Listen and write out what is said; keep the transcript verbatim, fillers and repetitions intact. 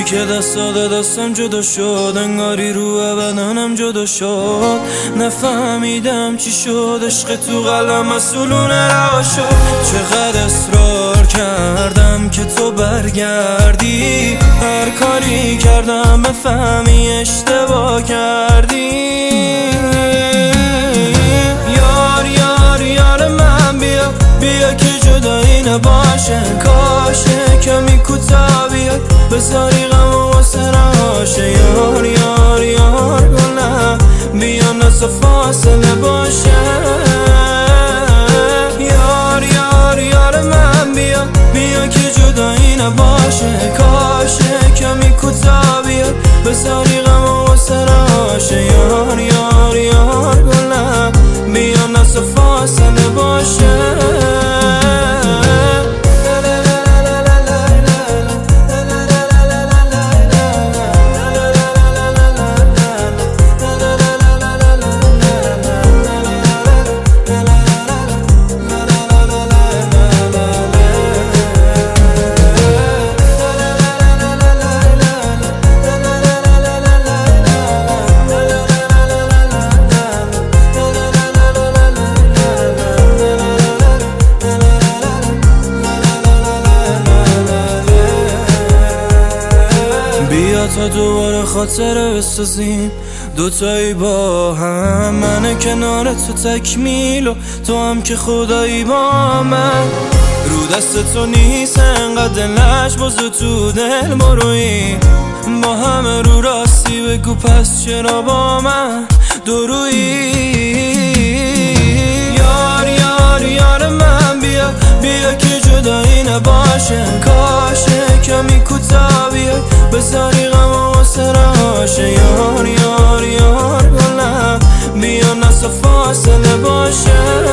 که دست داده دستم جدا شد، انگاری رو بدنم جدا شد. نفهمیدم چی شد، عشق تو قلبم مسئولون رها شد. چقدر اصرار کردم که تو برگردی، هر کاری کردم بفهمی اشتباه کردی. یار یار یار من بیا، بیا که جدایی نباشه. کاشه کمی کوتاه بیاد، بذاری غم و واسه راشه. یار یار یار گلم بیا نسا فاصله باشه. یار یار یار من بیا، بیا که جدایی نباشه. کاشه کمی کوتاه بیاد، بذاری غم و واسه راشه. یار یار یار گلم بیا نسا فاصله باشه. بیا تا دوباره خاطره بسازیم دوتایی با هم. من کنار تو تکمیل و تو هم که خدایی با من. رو دست تو نیست انقدر دلش باز تو دل مروی، با همه رو راستی بگو پس چرا با من درویی. یار یار یار من بیا، بیا که جدایی نباشه. کاشه کمی کوتاه بیاد، بذاری غم و واسه راشه. یار یار یار گلم بیا نسا فاصله باشه.